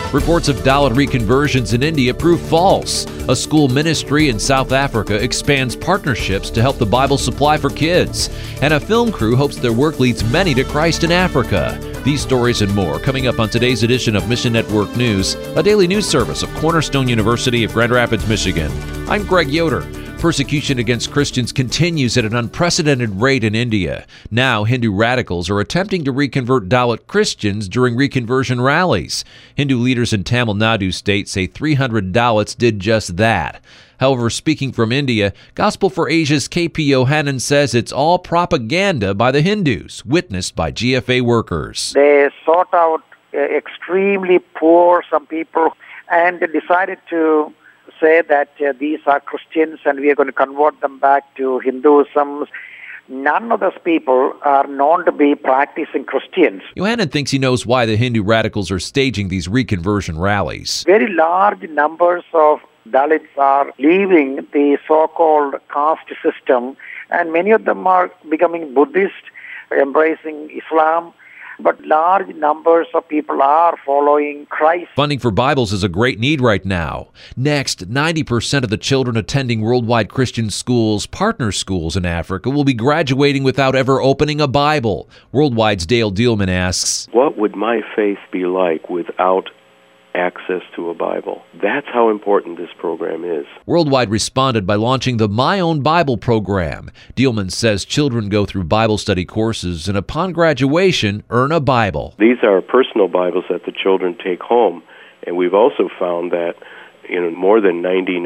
Reports of Dalit reconversions in India prove false. A school ministry in South Africa expands partnerships to help the Bible supply for kids. And a film crew hopes their work leads many to Christ in Africa. These stories and more coming up on today's edition of Mission Network News, a daily news service of Cornerstone University of Grand Rapids, Michigan. I'm Greg Yoder. Persecution against Christians continues at an unprecedented rate in India. Now, Hindu radicals are attempting to reconvert Dalit Christians during reconversion rallies. Hindu leaders in Tamil Nadu state say 300 Dalits did just that. However, speaking from India, Gospel for Asia's KP Yohanan says it's all propaganda by the Hindus, witnessed by GFA workers. They sought out extremely poor, some people, and decided to say that these are Christians and we are going to convert them back to Hinduism. None of those people are known to be practicing Christians. Yohanan thinks he knows why the Hindu radicals are staging these reconversion rallies. Very large numbers of Dalits are leaving the so-called caste system, and many of them are becoming Buddhist, embracing Islam. But large numbers of people are following Christ. Funding for Bibles is a great need right now. Next, 90% of the children attending Worldwide Christian Schools, partner schools in Africa, will be graduating without ever opening a Bible. Worldwide's Dale Dielman asks, what would my faith be like without access to a Bible? That's how important this program is. Worldwide responded by launching the My Own Bible program. Dielman says children go through Bible study courses and upon graduation earn a Bible. These are personal Bibles that the children take home, and we've also found that in more than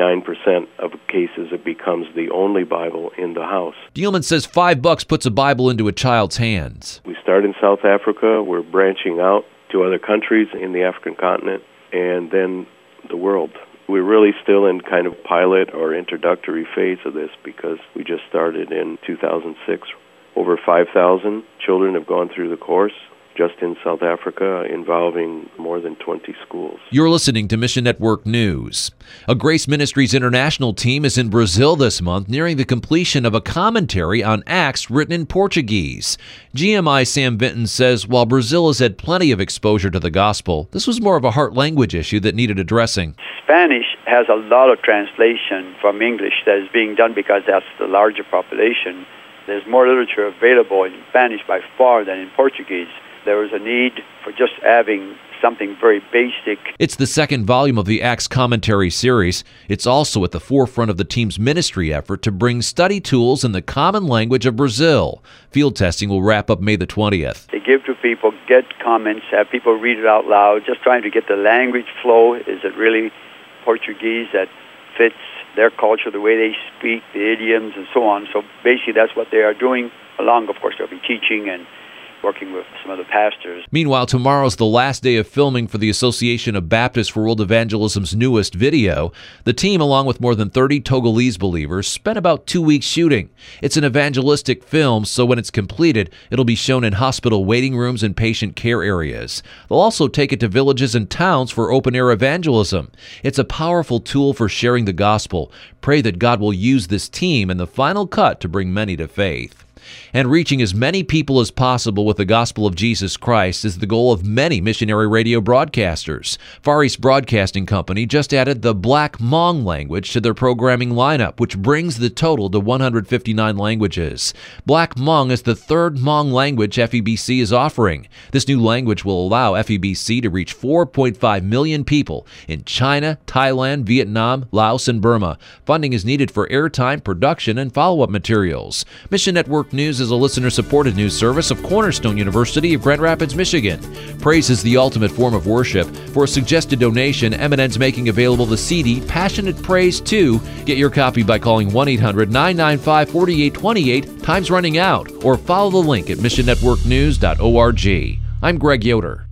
99% of cases it becomes the only Bible in the house. Dielman says $5 puts a Bible into a child's hands. We start in South Africa, we're branching out to other countries in the African continent, and then the world. We're really still in kind of pilot or introductory phase of this because we just started in 2006. Over 5,000 children have gone through the course just in South Africa, involving more than 20 schools. You're listening to Mission Network News. A Grace Ministries International team is in Brazil this month, nearing the completion of a commentary on Acts written in Portuguese. GMI Sam Vinton says while Brazil has had plenty of exposure to the gospel, this was more of a heart language issue that needed addressing. Spanish has a lot of translation from English that is being done because that's the larger population. There's more literature available in Spanish by far than in Portuguese. There was a need for just having something very basic. It's the second volume of the Acts Commentary series. It's also at the forefront of the team's ministry effort to bring study tools in the common language of Brazil. Field testing will wrap up May the 20th. They give to people, get comments, have people read it out loud, just trying to get the language flow. Is it really Portuguese that fits their culture, the way they speak, the idioms, and so on? So basically that's what they are doing. Along, of course, they'll be teaching and working with some of the pastors. Meanwhile, tomorrow's the last day of filming for the Association of Baptists for World Evangelism's newest video. The team, along with more than 30 Togolese believers, spent about 2 weeks shooting. It's an evangelistic film, so when it's completed, it'll be shown in hospital waiting rooms and patient care areas. They'll also take it to villages and towns for open-air evangelism. It's a powerful tool for sharing the gospel. Pray that God will use this team in the final cut to bring many to faith. And reaching as many people as possible with the gospel of Jesus Christ is the goal of many missionary radio broadcasters. Far East Broadcasting Company just added the Black Hmong language to their programming lineup, which brings the total to 159 languages. Black Hmong is the third Hmong language FEBC is offering. This new language will allow FEBC to reach 4.5 million people in China, Thailand, Vietnam, Laos, and Burma. Funding is needed for airtime, production, and follow-up materials. Mission Network News is a listener-supported news service of Cornerstone University of Grand Rapids, Michigan. Praise is the ultimate form of worship. For a suggested donation, M&N's making available the CD, Passionate Praise 2. Get your copy by calling 1-800-995-4828. Time's running out. Or follow the link at missionnetworknews.org. I'm Greg Yoder.